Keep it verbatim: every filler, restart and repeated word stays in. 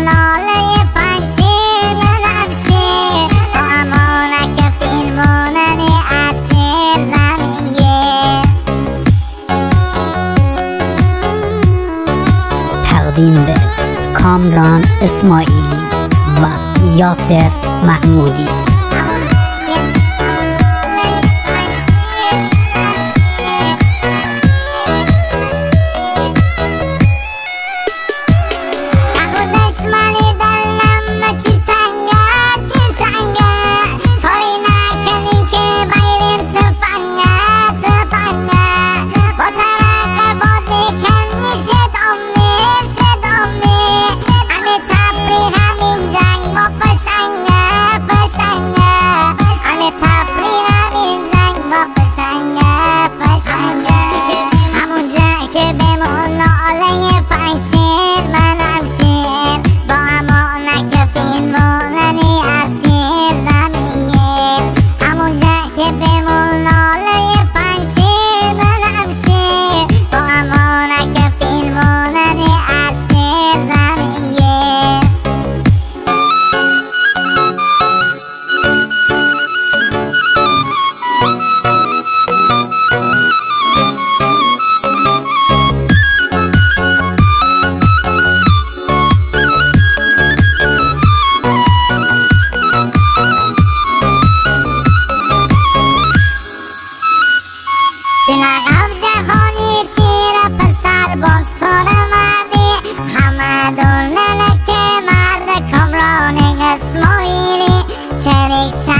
ناله پنجیر منم شیر با امانک فیلموننی اسیر زمینگیر. تقدیم به کامران اسماعیلی و یاسر محمودی. دشمنی دلم چی تنگه چی تنگه کاری نکردین که بیریم تفنگه تفنگه با ترقه بازی کنی شد امیر شد امیر همه تبری همین جنگ با فشنگه فشنگه همه تبری همین جنگ با فشنگه فشنگه همون جا که بمون ناله پنجیر منم شیر با امانک فیلموننی اسیر زمینگیر. همون جا که بمون ناله پنجیر منم شیر با امانک فیلموننی اسیر زمینگیر. سینقم جهانی شیر پسر بکسور مردی حمدالله که مرد کامران اسماعیلی چریک